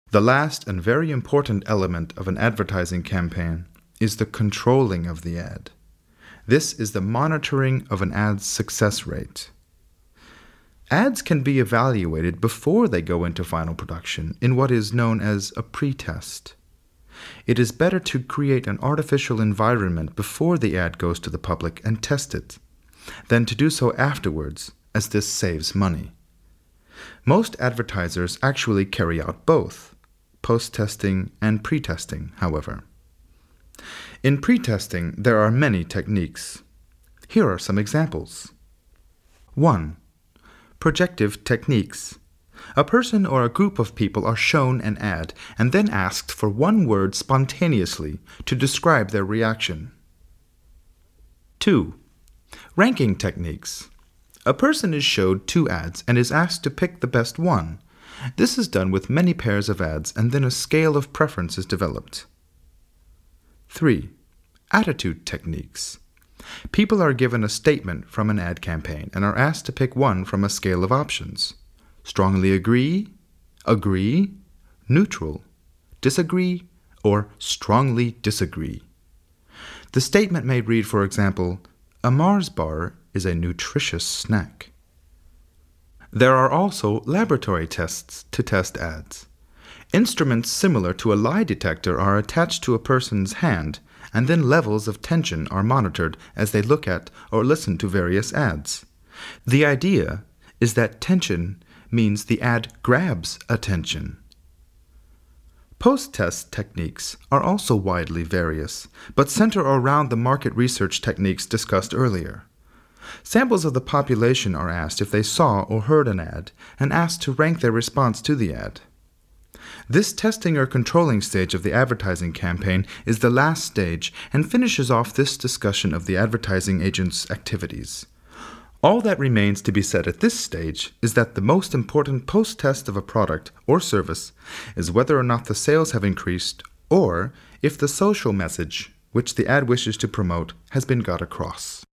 The last and very important element of an advertising campaign is the controlling of the ad. This is the monitoring of an ad's success rate. Ads can be evaluated before they go into final production in what is known as a pre-test. It is better to create an artificial environment before the ad goes to the public and test it, than to do so afterwards, as this saves money. Most advertisers actually carry out both, post-testing and pre-testing, however. In pre-testing, there are many techniques. Here are some examples. 1. Projective techniques. A person or a group of people are shown an ad and then asked for one word spontaneously to describe their reaction. 2. Ranking techniques. A person is showed 2 ads and is asked to pick the best one. This is done with many pairs of ads and then a scale of preference is developed. 3. Attitude techniques. People are given a statement from an ad campaign and are asked to pick one from a scale of options. Strongly agree, neutral, disagree, or strongly disagree. The statement may read, for example, "A Mars bar is a nutritious snack." There are also laboratory tests to test ads. Instruments similar to a lie detector are attached to a person's hand, and then levels of tension are monitored as they look at or listen to various ads. The idea is that tension means the ad grabs attention. Post-test techniques are also widely various, but center around the market research techniques discussed earlier. Samples of the population are asked if they saw or heard an ad and asked to rank their response to the ad. This testing or controlling stage of the advertising campaign is the last stage and finishes off this discussion of the advertising agent's activities. All that remains to be said at this stage is that the most important post-test of a product or service is whether or not the sales have increased or if the social message which the ad wishes to promote has been got across.